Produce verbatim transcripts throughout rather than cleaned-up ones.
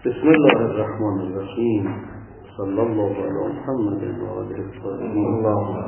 بسم الله الرحمن الرحیم صلی الله علی محمد و آله الطاهرین.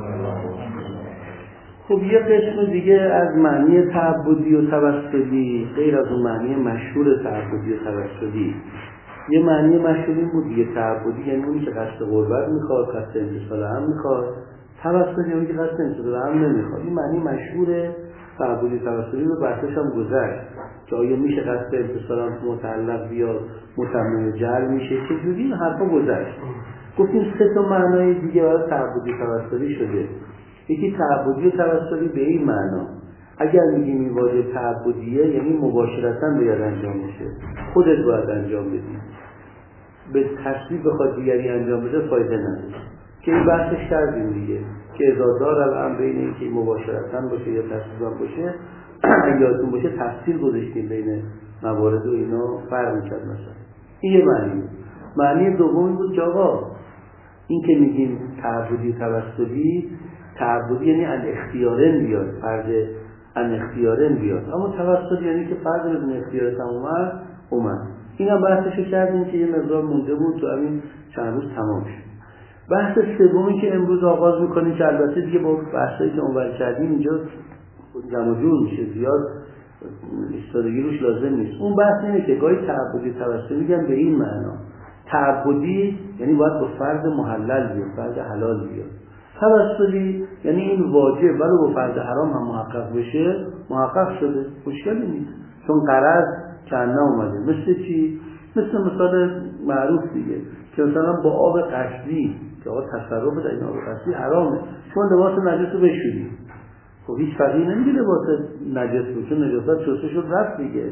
خب یه قسم دیگه از معنی تعبدی و توسلی، غیر از اون معنی مشهور تعبدی و توسلی، یه معنی مشهور این بود دیگه. تعبدی یعنی اونی که قصد قربت میخواد، قصد امتثال هم میخواد. توسلی یعنی که قصد امتثال هم نمیخواد. این معنی مشهور تعبدی توسلی رو بحثش هم گذشت که آیا میشه قصد امتثال هم متعلق بیاد، متمم جعل میشه، چجوری این حرفا گذشت. گفتیم سه تا معنای دیگه برای تعبدی توسلی شده. یکی تعبدی و توسلی به این معنا، اگر میگیم این واژه تعبدیه یعنی مباشرتاً باید انجام بشه، خودت باید انجام بدی، به تصویب بخواد دیگری انجام بده فایده نداره، که این بحثش کردیم دیگه که ازادار الان بین این که مباشرتاً باشه یا تصویباً باشه یادتون باشه تفصیل گذاشتیم بین موارد و اینا فرق می‌کرد. مثلا این یه معنی. معنی دومی بود که آقا این که میگیم تعبدی توسلی، تعبدی یعنی ان اختیارن بیاد، فرض ان اختیارن بیاد، اما توسلی یعنی که فرض بدون اختیار تمام اومد. اینا بحثشو کردیم که یه مقدار مونده بود تو همین چند روز تمام شد. بحث سومی که امروز آغاز میکنیم که البته دیگه با بحثایی که اونور کردیم اینجا جمع جور میشه، زیاد ایستادگی روش لازم نیست. اون بحث اینه که گاهی تعبدی توسلی میگن به این معنا، تعبدی یعنی باید با فرض محلل بیاد، فرض حلال بیاد. توسلی یعنی این واجب ولو با فرض حرام هم محقق بشه، محقق شده، مشکلی نیست، چون غرض کنه اومده. مثل چی؟ مثل مثال معروف دیگه که مثلا با آب قصدی که آقا تصرف در این آب قصدی حرامه، چون لباس نجس رو بشوری، خب هیچ فقیه نمیگه لباس نجس بود، چون نجاست شسته شد رفت دیگه.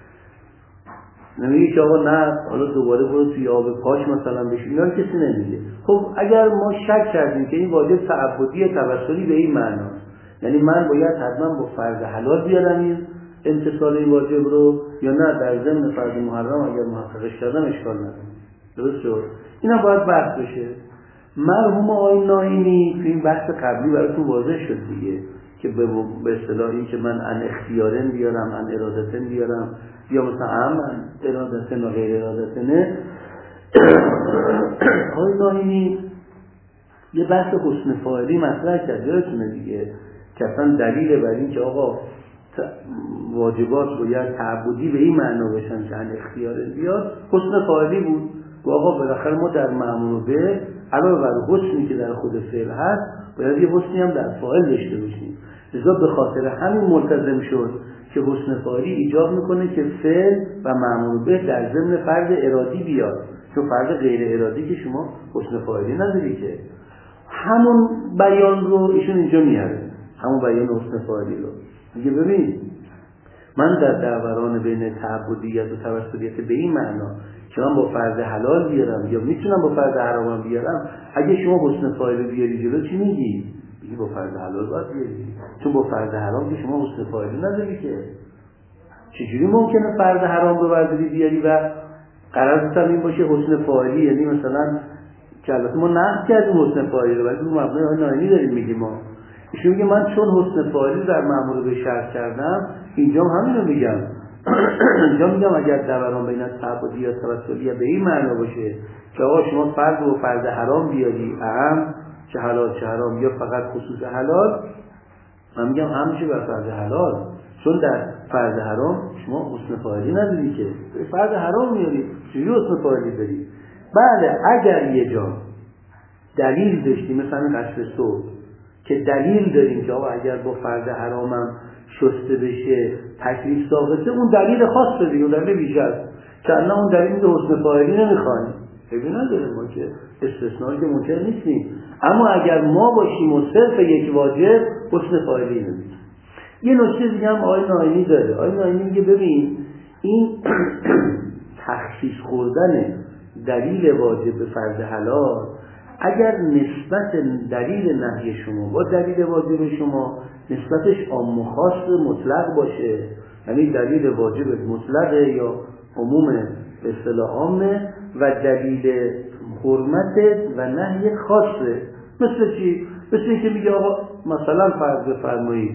نمیگه که آقا نه حالا دوباره برو توی آب پاش مثلا بشین، اینا کسی نمیگه. خب اگر ما شک کردیم که این واجب تعبدی توسلی به این معناست، یعنی من باید حتما با فرض حلال بیارم این امتثال این واجب رو، یا نه در ضمن فرض محرم اگر محققش کردم اشکال نداره. درست شد؟ اینا باید بحث بشه. مرحوم آقای ناینی تو این بحث قبلی براتون واضح شد دیگه که به اصطلاح این که من ان اختیارن بیارم، ان ارادتن بیارم، یا مثلا هم ارادتن و غیر ارادتنه. آقای ناینی یه بحث حسن فاعلی مطرح کرد، یادتونه دیگه که اصلا دلیل بر این که آقا واجبات باید تعبدی به این معنا بشن که ان اختیارن بیاد حسن فاعلی بود. و آقا بالاخره ما در مأمور به علاوه بر حسنی که در خود فعل هست باید یه حسنی هم در فاعل داشته باشیم. لذا به خاطر همین ملتزم شد که حسن فاعلی ایجاب میکنه که فعل و مأمور به در ضمن فرض ارادی بیاد، چون فرض غیر ارادی که شما حسن فاعلی نداری که. همون بیان رو ایشون اینجا میاره، همون بیان حسن فاعلی رو میگه ببین من در دوران بین تعبدیت و توسلیت به این معنا که من با فرض حلال بیارم یا میتونم با فرض حرام بیارم، اگه شما حسن فاعل بیاری جلو چی میگی؟ میگی با فرض حلال باید بیاری، چون با فرض حرام که شما حسن فاعل نداری که. چجوری ممکنه فرض حرام رو برداری بیاری و قرارت هم این باشه حسن فاعلی، یعنی مثلا که البته ما نقد کردیم حسن فاعلی رو ولی اون مبنای آقای ناینی داریم میگیم ما. ایشون میگه من چون حسن فاعلی در مأمور به شرط کردم اینجا هم همین رو میگم. اینجا میگم اگر دوران بین تعبدی یا توسلی به این معنا باشه که آقا شما فرض و فرض حرام بیاری، اهم چه حلال چه حرام یا فقط خصوص حلال، من میگم هم میشه بر فرض حلال، چون در فرض حرام شما حسن فاعلی نداری که فرض حرام میاری، چجوری حسن فاعلی داری؟ بله اگر یه جا دلیل داشتی مثلا قصد صبح که دلیل داریم که آقا اگر با فرض حرامم شسته بشه تکلیف ساقطه، اون دلیل خاص داریم، اون دلیل ویژه است که الان اون دلیل به حسن فاعلی نمیخوایم، ببین نداره ما که استثنایی که منکر نیستیم، اما اگر ما باشیم و صرف یک واجب حسن فاعلی نمیخوایم. یه نکته دیگه هم آقای ناینی داره. آقای ناینی میگه ببین این تخصیص خوردن دلیل واجب به فرض حلال اگر نسبت دلیل نهی شما با دلیل واجب شما نسبتش عام و خاص مطلق باشه، یعنی دلیل واجب مطلقه یا عموم به اصطلاح عامه و دلیل حرمت و نهی خاصه، مثل چی؟ مثل اینکه میگه آقا مثلا فرض بفرمایید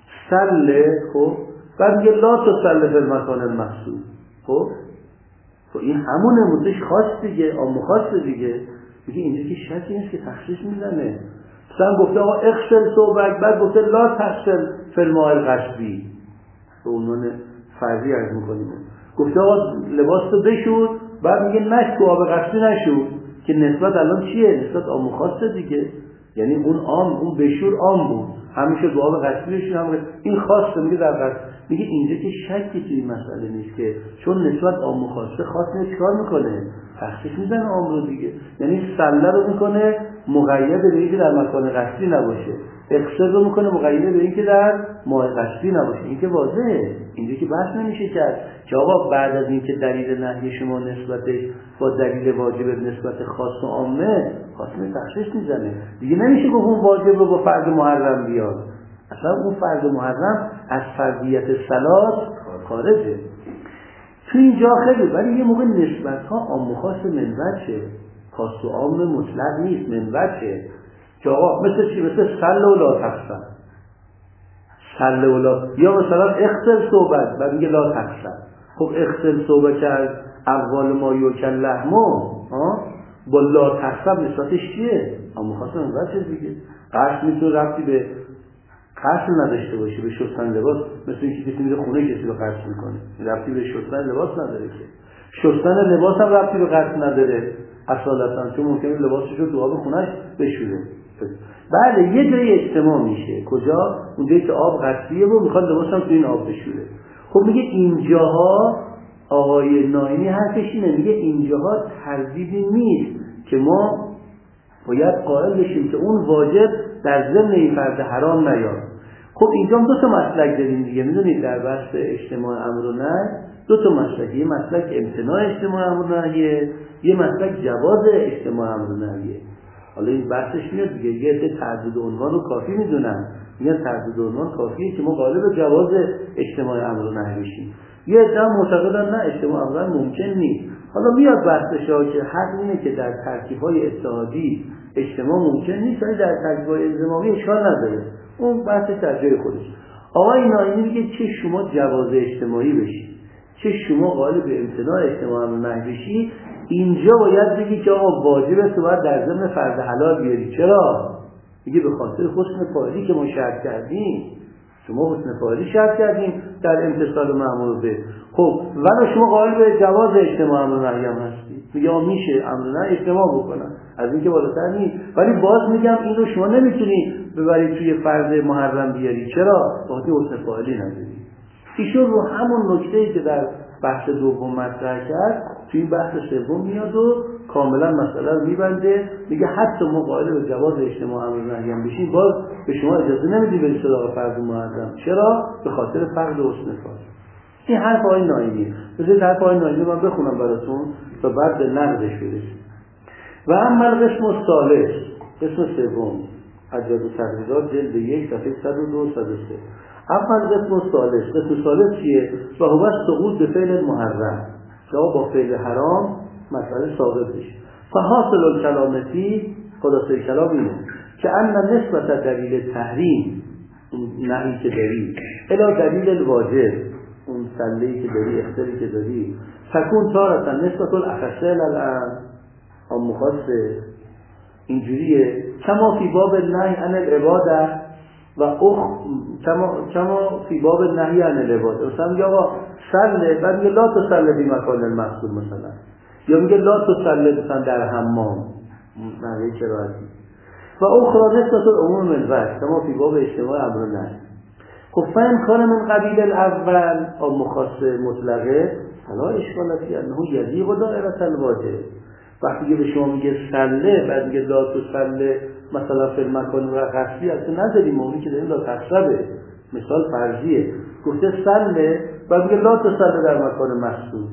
سله، خب بعد میگه لا تسله فی المکان المحسوب، خب تو این همونه مدش خاص دیگه، عام خاص دیگه. میگه اینجا که شکی نیست که تخصیص میزنه. مثلا گفته آقا اغسل ثوبک، بعد گفته لا تغسل فی الماء الغصبی، به عنوان فرضی عرض میکنیم. گفته آقا لباس تو بشور، بعد میگه نش تو آب غصبی نشور، که نسبت الان چیه؟ نسبت عام خاصه دیگه. یعنی اون عام، اون بشور عام بود، همیشه با آب غصبی بشور، هم این خاصه. میگه در غصب، میگه اینجا که شکی توی این مسئله نیست که چون نسبت عام خاصه، خاص نیست چیکار میکنه؟ تخصیص میزنه عام رو دیگه. یعنی سله رو میکنه مقید به اینکه در مکان قصدی نباشه، اغسل رو میکنه مقید به اینکه در ماء قصدی نباشه. این که واضحه، اینجا که بحث نمیشه کرد که آقا بعد از اینکه دلیل نهی شما نسبتش با دلیل واجب نسبت خاص و عامه، خاص تخصیص میزنه دیگه. نمیشه گفت اون واجب رو با فرض محرم بیاد، اصلا اون فرض محرم از فرضیت صلات خارجه. تو اینجا خیلی، ولی یه موقع نسبت ها عام و خاص منوچه، خاص و عام مطلق نیست، منوچه. که آقا مثل چی؟ مثل سل و لا تقسم، سل و لا، یا مثلا اغسل ثوبک، بعد میگه لا تقسم. خب اغسل ثوبک از اول ما یوکل لحمو با لا تقسم نسبتش چیه؟ عام و خاص منوچه دیگه. قصد میتونه ربطی به قصد نداشته باشه، به شستن لباس، مثل اینکه کسی میره خونه کسی رو قصد میکنه، ربطی به شستن لباس نداره. که شستن لباس هم ربطی به قصد نداره اصالتا، چون ممکنه لباسش رو تو آب خونهش بشوره. بله یه جایی اجتماع میشه، کجا؟ اونجایی که آب قصدیه و میخواد لباس هم تو این آب بشوره. خب میگه اینجاها آقای ناینی حرفش اینه، میگه اینجاها تردیدی نیست که ما باید قائل بشیم که اون واجب در ضمن این فرض حرام نیاد. خب اینجا هم دو تا مسلک داریم دیگه، میدونید در بحث اجتماع امر و نهی دو تا مسلک، یه مسلک امتناع اجتماع امر و نهیه، یه مسلک جواز اجتماع امر و نهیه. حالا این بحثش میاد دیگه، یه عده تعدد عنوان رو کافی میدونن، میگن تعدد عنوان کافیه که ما قائل به جواز اجتماع امر و نهی بشیم. یه عده معتقدن نه اجتماع امر ممکن نیست. حالا میاد بحثش ها که حق اینه که در ترکیب‌های اتحادی اجتماع ممکن نیست، ولی در ترکیب‌های انضمامی اشکال نداره. اون بحثش در جای خودش. آقای ناینی میگه چه شما جواز اجتماعی بشی، چه شما قائل به امتناع اجتماع امر و نهی بشی، اینجا باید بگی که آقا واجبه تو باید در ضمن فرض حلال بیاری. چرا؟ میگه به خاطر حسن فاعلی که ما شرط کردیم. شما حسن فاعلی شرط کردیم در امتصال مأمور به. خب ولی شما قائل به جواز اجتماع امر و نهی هم هستی. میگه آ میشه امر و نهی اجتماع بکنن، از اینکه بالاتر نیست. ولی باز میگم این رو شما نمیتونی ببری توی فرض محرم بیاری. چرا؟ به خاطر حسن فاعلی نداری. ایشون رو همون نکته‌ای که در بحث دوم مطرح کرد توی این بحث سوم میاد و کاملا مسئله رو میبنده. میگه حتی ما قائل به جواز اجتماع امر و نهی هم بشیم، باز به شما اجازه نمیدیم برید سراغ فرض محرم. چرا؟ به خاطر فقد حسن فاعلی. این حرف آقای ناینی. بذارید حرف آقای ناینی من بخونم براتون تا بعد به نقدش برسیم. و اما قسم الثالث، قسم سوم، حجت و تقریضات جلد یک صفحه صد و دو صد و سه. اول قسم الثالث، قسم الثالث چیه؟ و هو سقوط به فعل محرم، که با فعل حرام مسئله ثابت بشه. فحاصل الکلامتی، خلاصه کلام اینه که ان نسبت دلیل تحریم، نهی که داری، الی دلیل الواجب، اون سله‌ای که داری، اختیاری که داری، تکون تارتا نسبت الاخص الان هم مخصص، اینجوریه کما فی باب النهی عن العباده و اخ کما کما فی باب النهی عن العباده. مثلا میگه آقا صلی، بعد میگه لا تصلی فی مکان المغسول مثلا، یا میگه لا تصلی مثلا در حمام، نحوه قرائتی. و اخرى نسبت العموم الوجه کما فی باب اجتماع امر و نهی. خب فهم کار من قبیل الاول او مخصص مطلقه فلا اشکال فی انه یضیق دایره الواجب. وقتی که به شما میگه سله، بعد میگه لا تصلی مثلا فی المکان و قصدی، اصلا نداریم مومی که داریم لا تقصده، مثال فرضیه. گفته سله، بعد میگه لا تصلی در مکان مسجود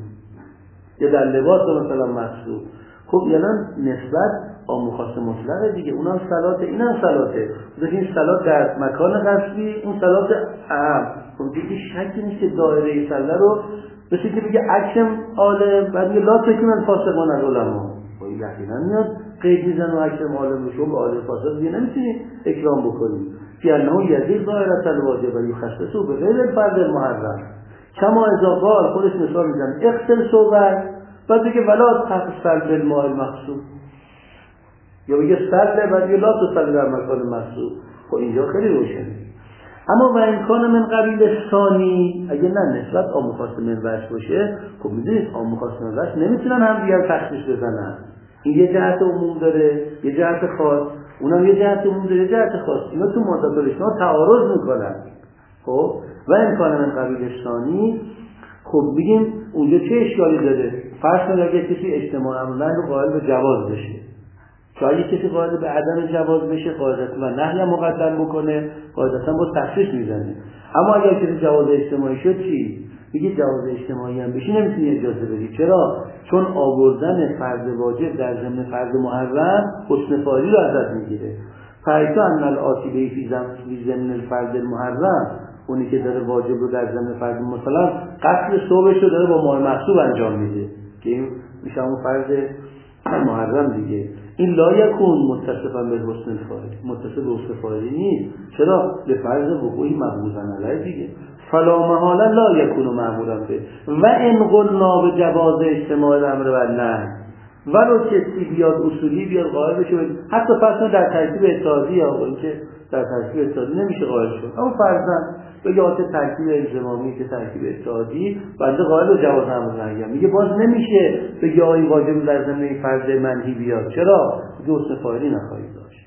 یا در لباس مثلا مسجود. خب یعنی نسبت عام خاص مطلقه دیگه، اونم صلاته اینم صلاته. این صلات در مکان قصدی، اون صلات اهم. خب دیگه شکی نیست که دایره صله رو مثل که بگه اکرم عالم، بعد میگه لا تکرم الفاسقان العلماء. خب یقینا میاد قید میزنه و اکرم عالم رو، شما به عالم فاسق دیگه نمیتونی اکرام بکنی. فی انه یزید دایره الواجب و یخصصه به غیر الفرض المحرم. کما اذا قال، خودش مثال میزنه اغسل ثوبک، بعد دیگه ولا تقصل بالماء المغصوب، یا بگه سل بعد لا تصل در مکان مغصوب. خب اینجا خیلی روشنه. اما و امکان من قبیل ثانی، اگه نه نسبت عام خاص من وجه باشه، خب میدونید عام خاص من وجه نمیتونن هم دیگر تخصیص بزنن. این یه جهت عموم داره، یه جهت خاص، اونم یه جهت عموم داره، یه جهت خاص. اینا تو مادات الاجتماع تعارض میکنن. خب و امکان من قبیل ثانی، خب بگیم اونجا چه اشکالی داره؟ فرض کنید اگه کسی اجتماع امر رو قائل به جواز بشه، که اگه کسی قائل به عدم جواز بشه قاعدتا و نهی مقدم بکنه، قاعدتا با تخصیص میزنه. اما اگر کسی جواز اجتماعی شد چی؟ میگه جواز اجتماعی هم بشی نمیتونی اجازه بدی. چرا؟ چون آوردن فرض واجب در ضمن فرض محرم حسن فاعلی رو ازت میگیره. فایتا ان الاتی به فی ضمن الفرض المحرم، اونی که داره واجب رو در ضمن فرض، مثلا قتل صبحش رو داره با مال محسوب انجام میده که این میشه اون فرض محرم دیگه. این لا یکون متصفا به حسن الفاعل، متصف به حسن فاعلی نیست. چرا؟ به فرض وقوعی مقبوضا علیه دیگه. فلا محاله لا یکون معمولا به و ان قلنا به جواز اجتماع الامر و النهی، ولو کسی بیاد اصولی بیاد قائل بشه، حتی فرض در ترکیب اتحادی، یا اینکه در ترکیب اتحادی نمیشه قائل شد، اما فرضاً بگه آت ترکیب الزامی که ترکیب اتحادی بنده قائل به جواز امر و نهی، میگه باز نمیشه بگه آ این واجب در ضمن این فرض منهی بیاد. چرا؟ حسن فاعلی نخواهید داشت.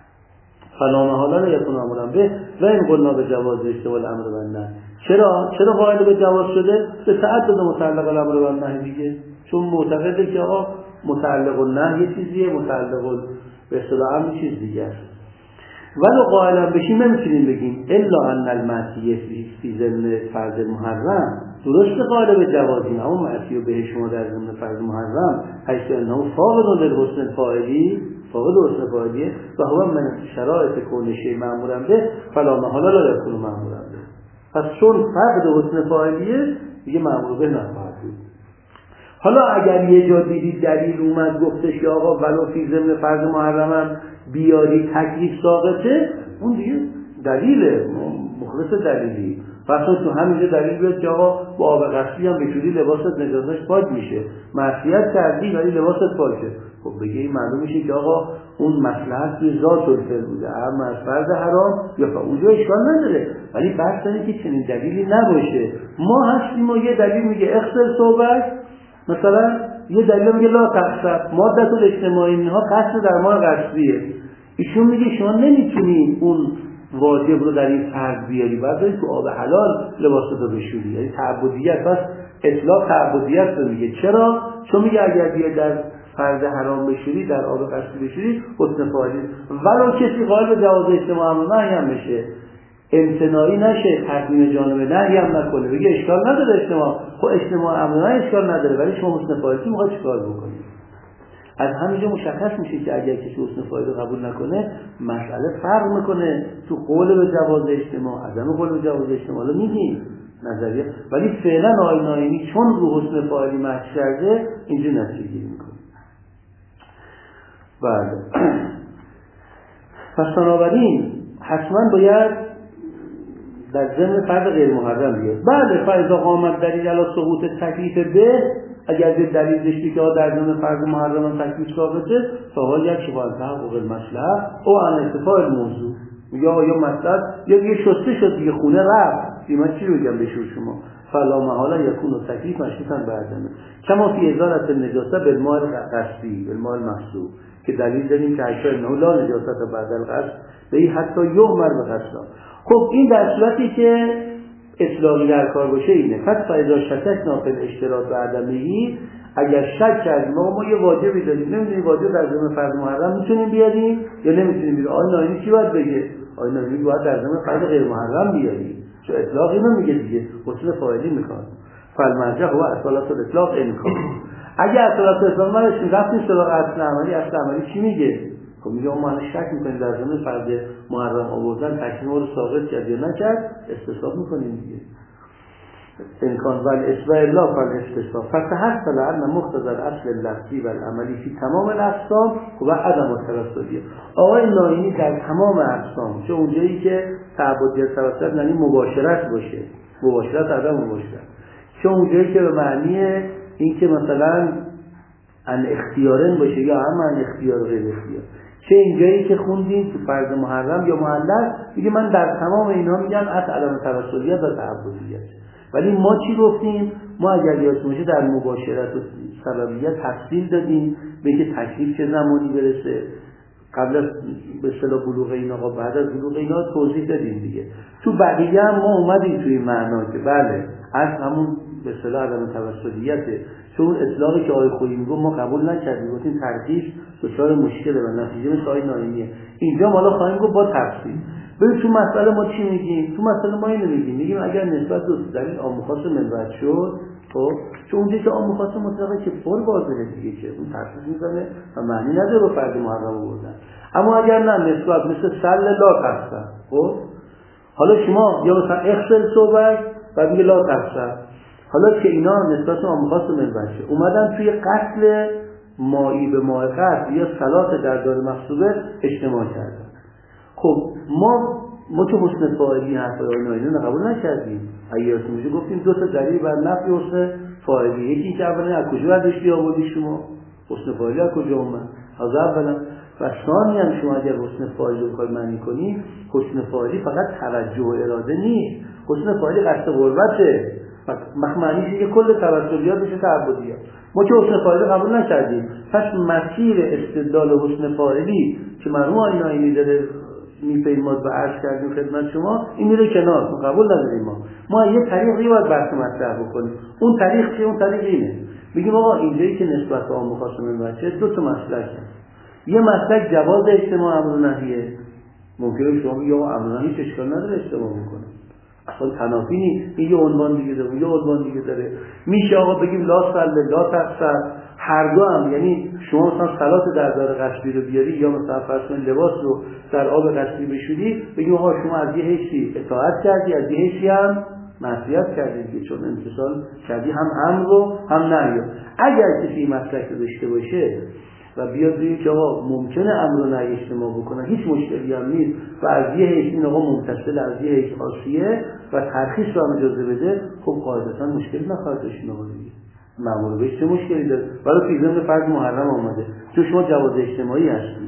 فلا محاله لا یکون معمولا به و این قلنا به جواز اجتماع الامر و النهی. چرا؟ چرا قائل به جواز شده؟ به تعدد متعلق الامر و النهی دیگه، چون معتقده که آقا متعلق النهی یه چیزیه، متعلق به اصطلاح امر چیز دیگه است. ولو قائلا بشیم نمیتونیم بگیم الا ان المعصیه فی ضمن فرض محرم، درست قائل به جوازی، اما معصیه به شما در ضمن فرض محرم حیث انه فاقد للحسن الفاعلی، فاقد حسن فاعلیه و هو من شرایط کون شیء مأمورا به فلا محاله لا یکون مأمورا به. پس چون فقد حسن فاعلیه دیگه مأمور به نخواهد بود. حالا اگر یه جا دیدید دلیل اومد گفتش که آقا ولو فی ضمن فرض محرم هم بیاری تکلیف ساقطه، اون دیگه دلیله، مخلص دلیلی. پس تو همینجا دلیل بیاد که آقا با آب غسلی هم بشوری لباست نجاسش پاک میشه، معصیت کردی ولی لباست پاکه، خب بگه این معلوم میشه که آقا اون مصلحت توی ذات الفعل بوده، اما از فرض حرام یا اونجا اشکال نداره. ولی بحث اینه که چنین دلیلی نباشه. ما هستیم و یه دلیل میگه اخسر صحبت، مثلا یه دلیل میگه لا تقصد مادت الاجتماعی اینها قصد در ما قصدیه، ایشون میگه شما نمیتونی اون واجب رو در این فرض بیاری، باید داری تو آب حلال لباست رو بشوری، یعنی تعبدیت. پس اطلاق تعبدیت رو میگه. چرا؟ چون میگه اگر بیای در فرض حرام بشوری، در آب قصدی بشوری، حسن فاعلی، ولو کسی قائل به جواز اجتماع امر نهی هم بشه، امتناعی نشه، تقدیم جانب نهی هم نکنه، بگه اشکال نداره اجتماع، خب اجتماع امر نهی اشکال نداره، ولی شما حسن فاعلی میخواد چیکار بکنید؟ از همینجا مشخص میشه که اگر کسی حسن فاعلی قبول نکنه مسئله فرق میکنه تو قول به جواز اجتماع، عدم قول به جواز اجتماع رو میگیم نظریه، ولی فعلا آقای ناینی چون رو حسن فاعلی مطرح کرده اینجا نتیجه گیری میکنه. بله. پس بنابراین حتما باید در ضمن فرض غیر محرم بیاد. بله، فاذا قامت دلیل علی سقوط تکلیف به، اگر دلیل داشتی که در ضمن فرض محرم تکلیف ثابته، فحال یک شبال تحقق المصلحه او ان ارتفاع الموضوع، یا یا مطلب یا یه شسته شد دیگه خونه رفت، من چی بگم به شما؟ فلا محاله یکون تکلیف مشروطا بعدمه کما فی ازالت النجاسه بالماء القصدی بالماء المحسوب، که دلیل داریم که حتی انه لا نجاست بعد القصد به حتی یؤمر به قصد. خب این در صورتی که اطلاقی در کار باشه اینه. پس فاذا شککنا فی الاشتراط و عدمه، اگر شک کردیم ما ما یه واجبی داریم نمیدونیم واجب در ضمن فرض محرم میتونیم بیاریم یا نمیتونیم بیاریم، آقای ناینی چی باید بگه؟ آقای ناینی باید در ضمن فرض غیر محرم بیاریم، چون اطلاق اینو میگه دیگه، حسن فاعلی میخواد. فالمرجع هو اصالت الاطلاق امکان. اگر اصالت الاطلاق ما رفتیم رفتیم سراغ اصل عملی، اصل عملی چی میگه؟ خب میگه ما الان شک میکنیم در ضمن فرض محرم آوردن تکلیف رو ثابت کرد یا نکرد، استصحاب میکنیم دیگه. امکان ول اسباع الله فل استصحاب فتحصل ان مقتضى الاصل اللفظی و العملی فی تمام الاقسام و عدم الترصدی. آقای ناینی در تمام اقسام، چه اونجایی که تعبدیت توسط یعنی مباشرت باشه، مباشرت عدم مباشرت، چه اونجایی که به معنی این که مثلا ان اختیارن باشه یا هم ان اختیار غیر اختیار. چه اینجایی که خوندیم تو فرض محرم یا معلل میگه من در تمام اینا میگم از علم توسلیت و تعبدیت. ولی ما چی گفتیم؟ ما اگر یادتون باشه در مباشرت و سببیت تفصیل دادیم به که تکلیف چه زمانی برسه، قبل از به اصطلاح بلوغ این آقا بعد از بلوغ اینا توضیح دادیم دیگه. تو بقیه هم ما اومدیم توی معنا که بله از همون به اصطلاح علم توسلیته، چون اطلاقی که آقای خویی میگه ما قبول نکردیم، گفتیم ترکیب دچار مشکله و نتیجه مثل آقای ناینیه. اینجا ما الان خواهیم گفت با تفصیل. ببین تو مسئله ما چی میگیم؟ تو مسئله ما اینو میگیم، میگیم اگر نسبت به دلیل عام خاص منبعث شد، خب چون اونجا که عام خاص مطلقه که پر واضحه دیگه که اون تفصیل میزنه و معنی نداره با فرض محرم بودن. اما اگر نه نسبت مثل سل لا تفصیل، خب حالا شما یا مثلا اخسل صحبت و میگه لا تفصیل، حالا که اینا نسبت به عام خاص منبعث شد اومدن توی قتل مایی به مای قتل یا صلات در دار مقصوبه اجتماع کردن. خب ما ما که حسن فاعلی حرفای ناینه قبول نکردیم. ایاتون میشه گفتیم دو تا دلیل بر نفی حسن فاعلی، یکی که اولا از کجا برداشتی آوردی شما حسن فاعلی از کجا اومد از اولا، و ثانی هم شما اگر حسن فاعلی رو بخواید معنی کنی، حسن فاعلی فقط توجه و اراده نیست، حسن فاعلی قصد قربته، معنیش که کل توسلیات بشه تعبدیات. ما که حسن فاعلی قبول نکردیم، پس مسیر استدلال حسن فاعلی که مرحوم آقای ناینی داره میپیماد و عرض کردیم خدمت شما این میره کنار، ما قبول نداریم. ما ما یه طریقی باید بحث مطرح بکنیم. اون طریق چیه؟ اون طریق اینه، میگیم آقا اینجایی که نسبت به عام مخاصم منبعث دو تا مسلک هست. یه مسلک جواز اجتماع امر و نهیه، ممکنه شما بگید آقا امر و نهی هیچ اشکال نداره اجتماع میکنه، اصلا تنافی نیست، این یه عنوان دیگه داره یه عنوان دیگه داره. میشه آقا بگیم لا صل لا تفسر، هر دو هم، یعنی شما مثلا صلات در دار قصبی رو بیاری یا مثلا فرض کنید لباس رو در آب قصبی بشوری، بگیم آقا شما از یه حیثی اطاعت کردی از یه حیثی هم معصیت کردی، چون امتثال کردی هم امر رو هم نهی. اگر کسی مسلک رو داشته باشه و بیاد بگه که آقا ممکنه امر و نهی اجتماع بکنن، هیچ مشکلی هم نیست و از یه حیث این آقا ممتثل از یه حیث عاصیه و ترخیص رو هم اجازه بده، خب قاعدتا مشکلی نخواهد داشت. این آقا دیگه معمول بهش چه مشکلی داره؟ برای فی ضمن فرض محرم آمده چون شما جواز اجتماعی هستی.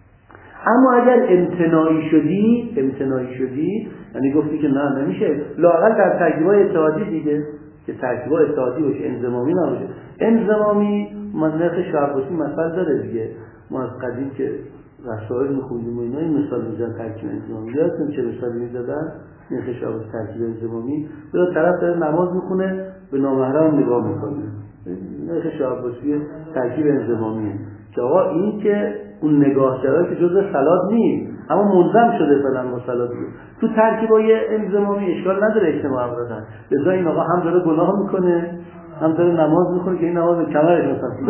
اما اگر امتناعی شدی امتناعی شدی یعنی گفتی که نه نمیشه، لااقل در ترکیب‌های اتحادی دیگه که ترکیب‌های اتحادی باشه انضمامی نباشه. انضمامی منطق شعباسی مثلا داره دیگه، ما از قدیم که رسائل می‌خوندیم و اینا این مثال میزنن ترکیب انضمامی، یادتون چه مثالی میزدن؟ نرخ شعباسی ترکیب انضمامی، دو طرف داره نماز میخونه به نامحرم نگاه میکنه، نرخ شعباسی ترکیب انضمامیه که آقا این که اون نگاه کرده که جزء صلات نیست اما منظم شده فلان با صلات دیگه. تو ترکیبای انضمامی اشکال نداره اجتماع افرادن، لذا این آقا هم داره گناه میکنه هم داره نماز میخونه که این نماز کمرش مثلا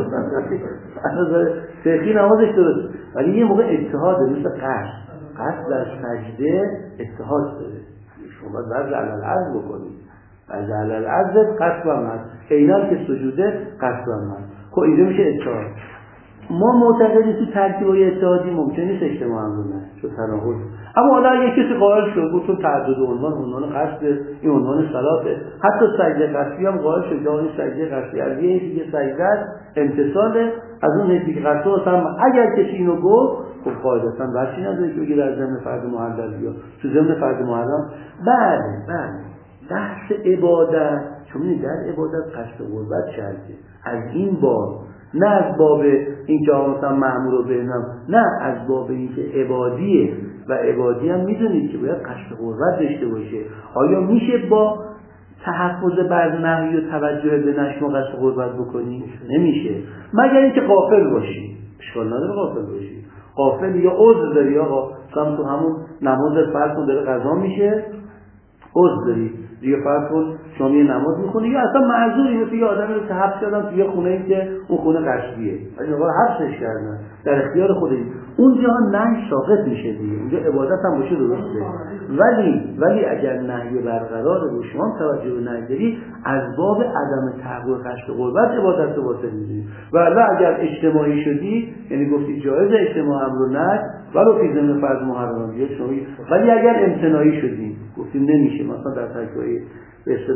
مثلا فقهی نمازش درست، ولی یه موقع اتحاده مثل قصد قصد در سجده اتحاد داره، شما باید بعد علل عرض بکنید، بعد علل عرض قصد هم هست، اینال که سجوده قصد هم هست. خب اینجا میشه اتحاد. ما معتقدیم تو ترکیبای اتحادی ممکن نیست اجتماع هم رو نه چون تناقض. اما حالا اگه کسی قائل شد بود تو تعدد عنوان عنوان قصد این عنوان صلاته، حتی سجده قصدی هم قائل شد که این سجده قصدی از یه دیگه سجده امتصال از اون حسی که قصد هم اگر کسی اینو گفت خب قاعدتا بحثی نداره که بگه در ضمن فرض محلل بیا تو ضمن فرض محرم. بله بله بحث عبادت، چون در عبادت قصد قربت کرده از این باب، نه از باب این که مثلا مأمور رو بینم، نه از باب این که عبادیه و عبادی هم میدونید که باید قصد قربت داشته باشه. آیا میشه با تحفظ بر نهی و توجه به نشم و قصد قربت بکنی؟ نمیشه، مگر اینکه غافل باشی. اشکال نداره غافل باشی، غافل یا عذر داری، آقا مثلا تو همون نماز فرض کن داره قضا میشه عذر داری دیگه، فرض کن شما یه نماز میخونی یا اصلا معذوری، مثل یه آدمی رو که حبس کردن توی یه خونه ای که اون خونه قصدیه ولی آقا حبسش کردن در اختیار خودی، اونجا نهی ساقط میشه دیگه، اونجا عبادت هم باشه درسته. ولی ولی اگر نهی برقرار رو شما توجه به نهی داری از باب عدم تحقق قصد قربت عبادت رو باطل می‌دونی. ولی اگر اجتماعی شدی یعنی گفتی جایز اجتماع امر و نهی ولو فی ضمن فرض محرم دیگه شما، ولی اگر امتناعی شدی گفتیم نمیشه، مثلا در ترکیبای به اصطلاح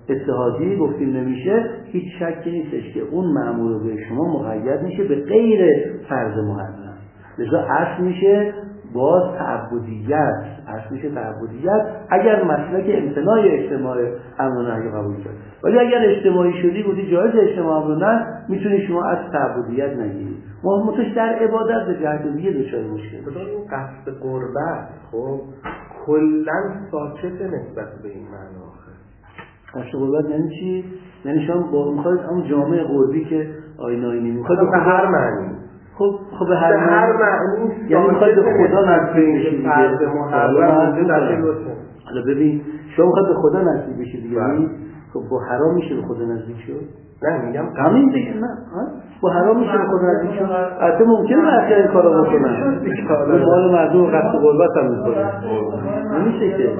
اتحادی گفتیم نمیشه، هیچ شکی نیستش که اون مأمور به شما مقید میشه به غیر فرض محرم. لذا اصل میشه باز تعبدیت، اصل میشه تعبدیت اگر مسلک امتناع اجتماع امر و نهی قبول کرد. ولی اگر اجتماعی شدی بودی جایز اجتماع امر و نهی، میتونی شما از تعبدیت نگیری. ما متوش در عبادت به جهت دیگه دچار مشکل. خدا این قصد قربت خب کلا ساکت نسبت به این معنا. قصد قربت یعنی چی؟ یعنی شما با میخواید اون جامعه قربی که آیین آینی میخواید به هر معنی. خب خب به هر معنی یعنی میخواید به خدا نزدیک بشید دیگه. حالا ببین شما میخواید به خدا نزدیک بشید دیگه. خب با حرام میشه به خدا نزدیک شد؟ نه میگم همین دیگه. نه با حرام میشه به خدا نزدیک شد؟ البته ممکنه بعضی این کارا بکنن. به مال مردم قصد قربت هم میکنن. نمیشه که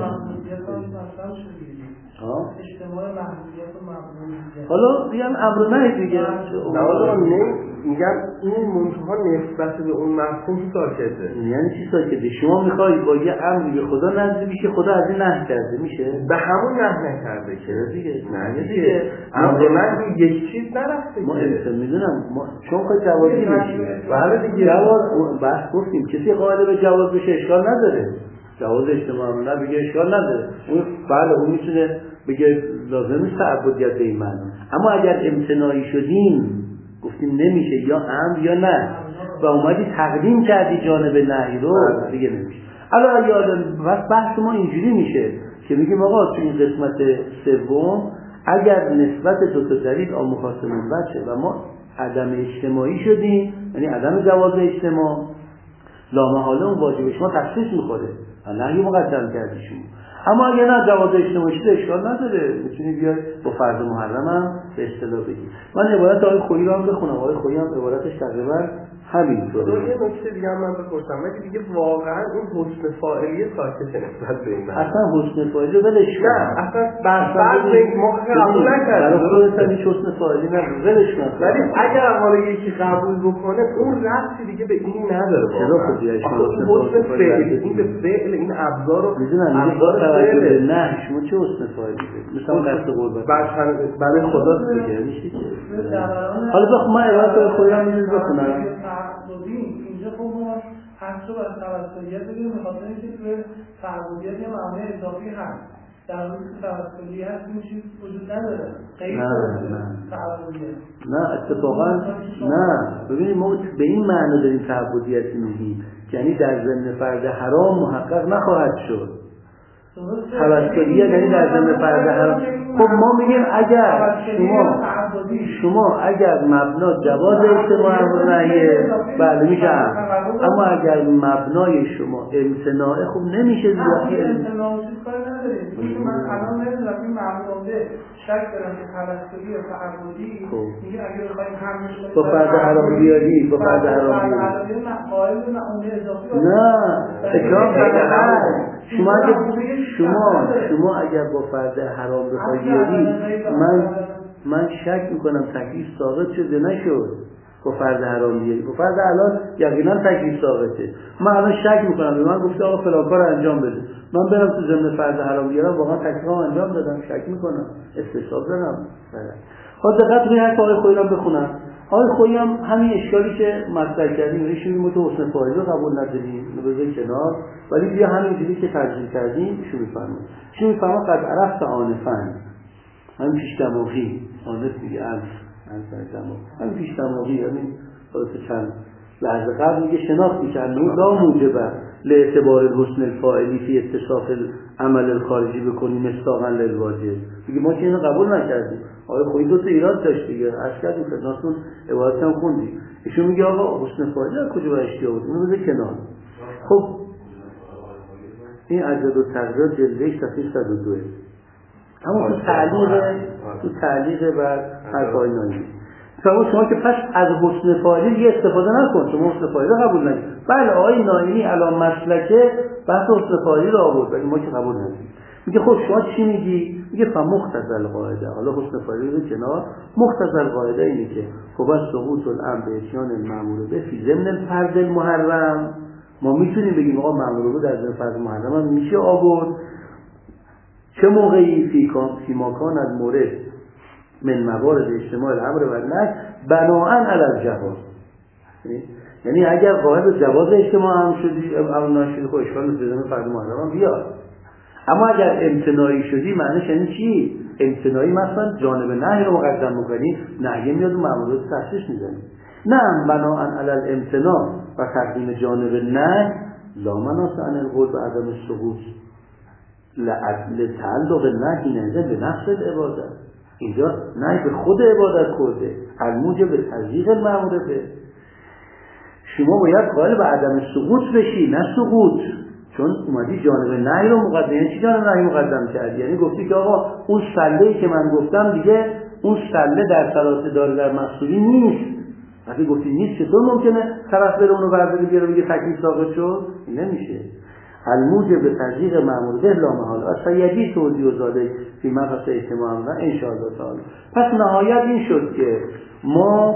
اجتماع محدودیت و مقبولیت. حالا بیان امر نه دیگه. نه حالا میگم این منتها نسبت به اون مفهوم ساکته. یعنی چی ساکته؟ شما میخوای با یه امری به خدا نزدیک بشی، خدا از این نهی کرده میشه؟ به همون نهی نکرده چرا دیگه؟ نه دیگه. امر نه یک چیز نرفته. ما انسان میدونم ما شما میخوای جوازی بشی. بله دیگه. جواز بحث گفتیم کسی قائل به جواز بشه اشکال نداره. جواز اجتماع نه بگه اشکال نداره. اون بله اون میتونه بگه لازم نیست تعبدیت به این معنی. اما اگر امتناعی شدیم گفتیم نمیشه یا امر یا نه و اومدی تقدیم کردی جانب نهی رو دیگه نمیشه. الان یادم بس بحث ما اینجوری میشه که میگیم آقا تو این قسمت سوم اگر نسبت دو تا دلیل آموخاص منبت شه و ما عدم اجتماعی شدیم، یعنی عدم جواز اجتماع، لامحاله اون واجب شما تخصیص میخوره نهی مقدم کردی شما. اما اگه نه جواز اجتماعی شده اشکال نداره، میتونی بیای با فرض محرم هم به اصطلاح بگی. من عبارت آقای خویی رو هم بخونم. آقای خویی هم عبارتش تقریبا همینطوره. یه نکته دیگه هم من بپرسم، ولی دیگه واقعا این حسن فاعلی ساکت نسبت به این معنی. اصلا حسن فاعلی ولش کن. نه اصلا بعد این ما قبول نکردیم. برای خودت هیچ حسن فاعلی نبود. ولش کن. ولی اگر حالا یکی قبول بکنه اون ربطی دیگه به این نداره. چرا خودی حسن فاعلی این به فعل این ابزار رو میدونم میگه با توجه به نه شما چه حسن فاعلی دارید؟ مثلا قصد قربت. برای خدا دیگه میشه که. حالا بخ ما عبارت خودم میذارم بخونم. اینجا خب ما حس رو از توسلیت بگیم میخواستن اینکه توی تعبدیت یه معنی اضافی هست در روز که توسلی هست این چیز وجود نداره غیر تعبدیت. نه اتفاقا نه ببینید ما به این معنی داریم تعبدیت میگیم یعنی در ضمن فرض حرام محقق نخواهد شد. توسلیت یعنی در ضمن فرض حرام. خب ما میگیم اگر شما شما اگر مبنا جواز اجتماع امر نهیه بله میشه، اما اگر مبنای شما امتناعه خوب نمیشه زیادی امتناعه کار نداره. من الان نمیدونم این معموله شک دارم که توسلی و تعبدی میگه اگر بخوایم همش با فرض حرام بیاری با فرض حرام بیاری نه اکرام فرض شما اگر شما شما اگر با فرض حرام بخوای بیاری من من شک میکنم تکلیف ثابت شده نشد با فرض حرام بیاری. با فرض حلال یقینا تکلیف ثابته. من الان شک میکنم به من گفته آقا فلان کار انجام بده، من برم تو ضمن فرض حرام بیارم واقعا تکلیفم انجام دادم، شک میکنم استصواب دارم. خب دقت کنید حرف آقای خویی رو بخونم. آقای خویی هم همین اشکالی که مطرح کردیم ایشون میگه تو حسن فاعلی رو قبول نداریم بذارید کنار، ولی بیا همینجوری که ترجیح کردیم ایشون میفهمه. ایشون میفهمه قد عرفت آنفن همین پیش دماغی آنف دیگه انف انف دماغ همین پیش دماغی همین خلاص چند لحظه قبل میگه شناختی که انه لا موجبه لاعتبار الحسن الفاعلی فی اتصاف العمل الخارجی بکنی مصداقا للواجب. میگه ما که اینو قبول نکردیم. آقای خویی دو تا ایراد داشت دیگه عرض کردیم خدمتتون عبارت هم خوندیم. ایشون میگه آقا حسن فاعلی از کجا برش آورد اینو بذار کنار. خب این عدد و تقدیر جلوه صفحه صد و دو اما تو تعلیق تو تعلیق بر حرفای نایی شما شما که پس از حسن فاعلی یه استفاده نکن، شما حسن فاعلی رو قبول نکنید. بله آقای نایمی الان مسلکه بحث حسن فاعلی رو آورد ولی ما که قبول نکنیم. میگه خب شما چی میگی؟ میگه فمختزل قاعده. حالا حسن فاعلی رو کنار، مختزل قاعده اینه که خب از سقوط الامر به اتیان المأمور به فی ضمن الفرض المحرم ما میتونیم بگیم آقا مأمور رو در ضمن فرض محرم هم میشه آورد چه موقعی فی ماکان از مورد من موارد اجتماع الامر و نهی بناءً علی الجواز. یعنی اگر قائل جواز اجتماع هم شدی امر ناشد خب اشکال نداره فرد محرم بیاد، اما اگر امتناعی شدی معنیش یعنی چی؟ امتناعی مثلا جانب نهی رو مقدم می‌کنی، نهی میاد و مأموریت تخصیص می‌زنی. نه بناءً علی الامتناع و تقدیم جانب نهی لا مناص عن القول و عدم السقوط لتعلق نهی نظر به نفس العبادت. اینجا نهی به خود عبادت کرده الموجب به تضییق المأموره. شما باید قائل به عدم سقوط بشی نه سقوط، چون اومدی جانب نهی رو مقدم. یعنی چی جانب نهی مقدم کردی؟ یعنی گفتی که آقا اون سله‌ای که من گفتم دیگه اون سله در صلات داره در مقصودی نیست. وقتی گفتی نیست چطور ممکنه طرف بره اونو برداره بیاره بگه تکلیف ساقط شد؟ این نمیشه. الموجب به تضییق مأمور به لا محاله اصلا یدی توضیح و زاده فی مبحث اجتماع و ان شاء الله تعالی. پس نهایت این شد که ما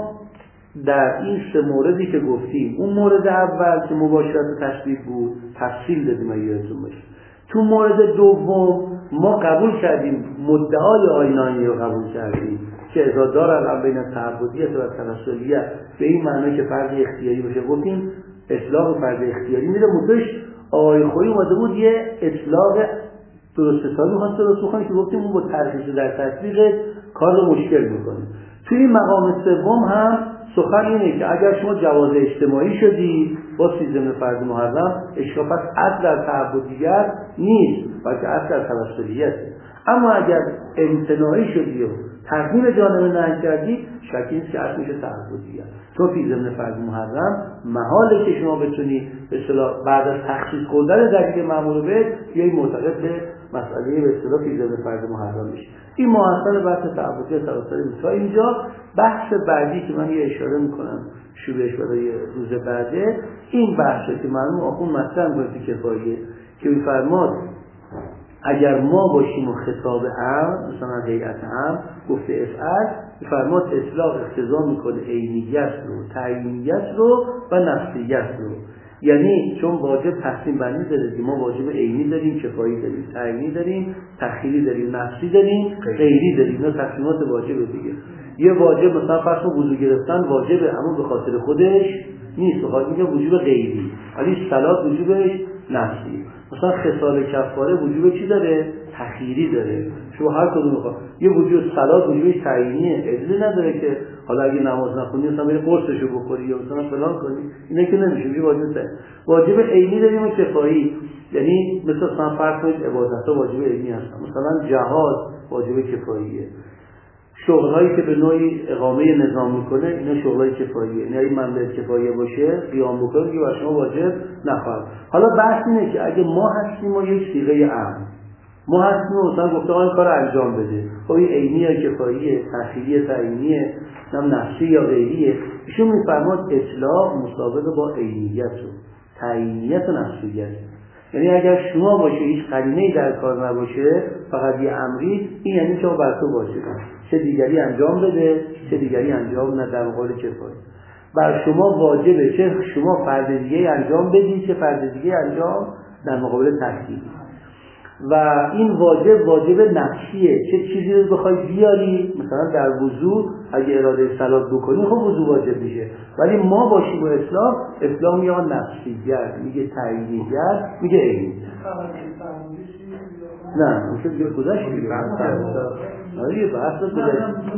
در این سه موردی که گفتیم، اون مورد اول که مباشرت تشبیه بود تفصیل دادیم اگه یادتون باشه. تو مورد دوم ما قبول کردیم مدعای آینانی رو قبول کردیم که اذا دارن بین تعبدیت و تناسلیت به این معنی که فرض اختیاری باشه. گفتیم اطلاق فرض اختیاری میره مدش آقای خویی اومده بود یه اطلاق درست حسابی می‌خواست درست بکنه که گفتیم اون با ترخیص در تطبیق کار رو مشکل میکنه. توی این مقام سوم هم سخن اینه که اگر شما جواز اجتماعی شدی با سیزم فرض محرم اشکال پس اصل در تعبدیت نیست بلکه اصل در تناسلیته. اما اگر امتناعی شدی و تقدیم جانب نهی کردی شکی نیست که اصل میشه تعبدیت. تو فی ضمن فرض محرم محاله که شما بتونی به اصطلاح بعد از تخصیص کردن دلیل مأمور به بیای معتقد به مسئله به اصطلاح فی ضمن فرض محرم بشه. این محصل بحث تعبدیت سراسر تا اینجا. بحث بعدی که من یه اشاره میکنم شروعش برای روز بعده این بحثه که معلوم آخون مطلب گفتی کفاییه که میفرماد اگر ما باشیم و خطاب هم مثلا هیئت هم گفته افعل میفرماد اطلاق اقتضا میکنه عینیت رو تعیینیت رو و نفسیت رو. یعنی چون واجب تقسیم بندی داره، ما واجب عینی داریم، کفایی داریم، تعیینی داریم، تخیلی داریم، نفسی داریم، غیری داریم. اینا تقسیمات واجب دیگه. یه واجب مثلا فرض کن وضو گرفتن واجبه اما به خاطر خودش نیست، به خاطر اینکه وجوب غیری. ولی صلات وجوبش نفسی. مثلا خصال کفاره وجوب چی داره؟ تخیری داره. شما هر کدوم میخواد. یه وجوب صلات وجوبش تعیینیه، ادله نداره که حالا اگه نماز نخونی مثلا بری قرصشو بخوری یا مثلا فلان کنی. اینا که نمیشه. یه واجب داره. واجب عینی داریم و کفایی. یعنی مثلا مثلا فرض کنید عبادت‌ها واجب عینی هستن. مثلا جهاد واجب کفاییه. شغل‌هایی که به نوعی اقامه نظام میکنه اینا شغلای کفاییه. یعنی اگه مملکت کفاییه باشه قیام بکنه که بر شما واجب نخواهد. حالا بحث اینه که اگه ما هستیم ما یک صیغه امر ما هستیم مثلا گفته این کارو انجام بده، خب این عینی یا کفاییه، تخیلیه، تعیینیه، نم نفسی یا غیریه. ایشون میفرماد اطلاق مسابقه با عینیت و تعیینیت و نفسیت. یعنی اگر شما باشه هیچ قرینه‌ای در کار نباشه فقط یه امری، این یعنی شما بر تو واجبه چه دیگری انجام بده چه دیگری انجام نده. در مقابل کفایه بر شما واجبه چه شما فرد دیگه انجام بدی چه فرد دیگه انجام در مقابل تکلیف. و این واجب واجب نفسیه، چه چیزی رو بخوای بیاری مثلا در وضو اگه اراده صلات بکنی خب وضو واجب میشه. ولی ما باشیم با اسلام اسلام یا نفسیت میگه تعیینیت میگه عینی. نه اون که گذشت دیگه. آره یه بحث گذشت.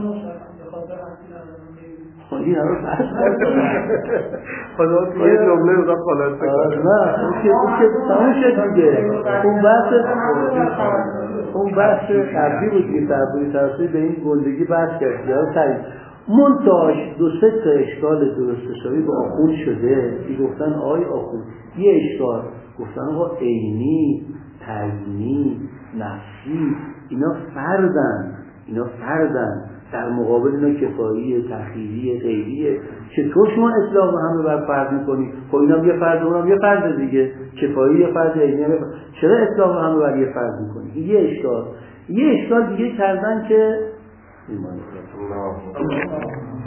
این همه بحث خدا تو یه جمله رو خلاصه کنه. نه اون که اون که تموم شد دیگه. اون بحث اون بحث قبلی بود که تربیت ترسی به این گندگی بحث کرد. یا تعیین منتاش دو سه تا اشکال درست حسابی با آخون شده که گفتن آی آخون یه اشکال گفتن آقا عینی تعیینی نفسی اینا فردن اینا فردن در مقابل اینا کفاییه تخیلیه غیریه. چطور شما اطلاق همه بر فرد میکنی؟ خب اینا یه فرد اونم یه فرد دیگه، کفایی یه فرد عینی هم. چرا اطلاق همه بر یه فرد میکنی؟ یه اشکال یه اشکال دیگه کردن که